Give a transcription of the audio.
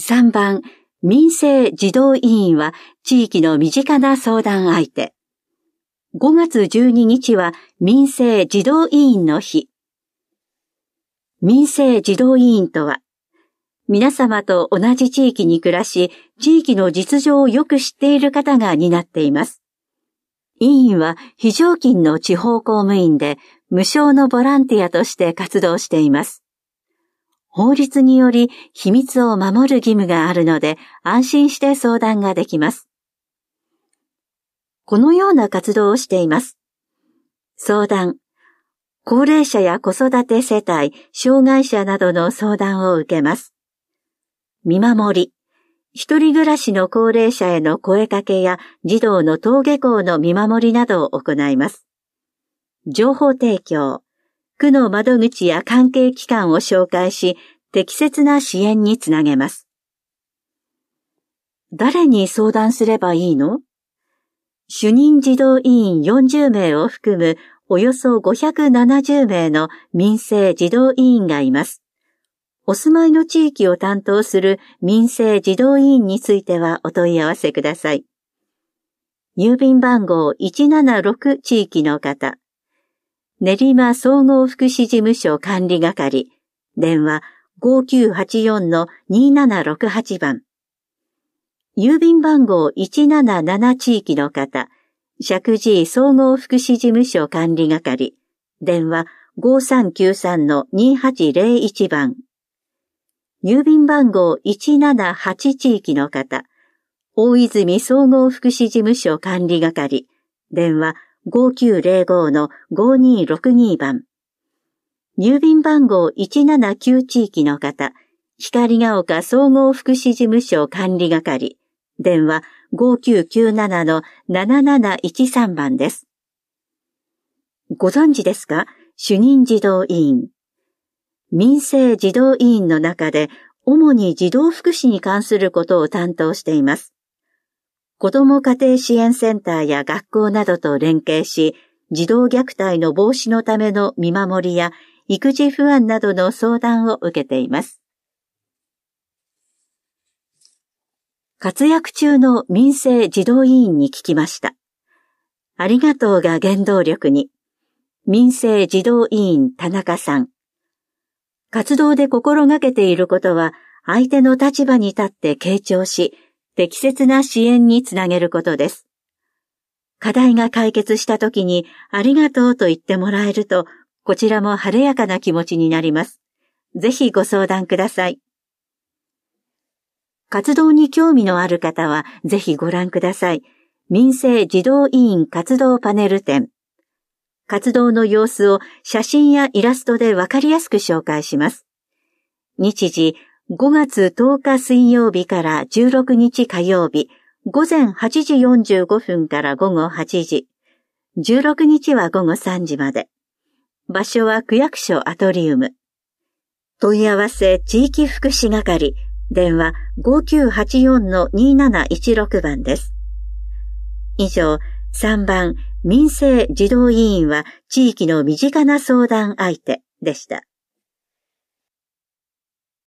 3番、民生児童委員は地域の身近な相談相手。5月12日は民生児童委員の日。民生児童委員とは、皆様と同じ地域に暮らし、地域の実情をよく知っている方が担っています。委員は非常勤の地方公務員で、無償のボランティアとして活動しています。法律により秘密を守る義務があるので、安心して相談ができます。このような活動をしています。相談。高齢者や子育て世帯、障害者などの相談を受けます。見守り。一人暮らしの高齢者への声かけや児童の登下校の見守りなどを行います。情報提供。区の窓口や関係機関を紹介し、適切な支援につなげます。誰に相談すればいいの？主任児童委員40名を含むおよそ570名の民生児童委員がいます。お住まいの地域を担当する民生児童委員についてはお問い合わせください。郵便番号176地域の方。練馬総合福祉事務所管理係。電話5984-2768番。郵便番号177地域の方。石神井総合福祉事務所管理係。電話5393-2801番。郵便番号178地域の方。大泉総合福祉事務所管理係。電話5905-5262番。郵便番号179地域の方。光が丘総合福祉事務所管理係。電話5997-7713番です。ご存知ですか？主任児童委員。民生児童委員の中で主に児童福祉に関することを担当しています。子ども家庭支援センターや学校などと連携し、児童虐待の防止のための見守りや育児不安などの相談を受けています。活躍中の民生児童委員に聞きました。ありがとうが原動力に。民生児童委員田中さん。活動で心がけていることは、相手の立場に立って傾聴し、適切な支援につなげることです。課題が解決したときにありがとうと言ってもらえると、こちらも晴れやかな気持ちになります。ぜひご相談ください。活動に興味のある方はぜひご覧ください。民生児童委員活動パネル展。活動の様子を写真やイラストでわかりやすく紹介します。日時5月10日水曜日から16日火曜日、午前8時45分から午後8時。16日は午後3時まで。場所は区役所アトリウム。問い合わせ地域福祉係。電話5984-2716番です。以上、3番民生児童委員は地域の身近な相談相手でした。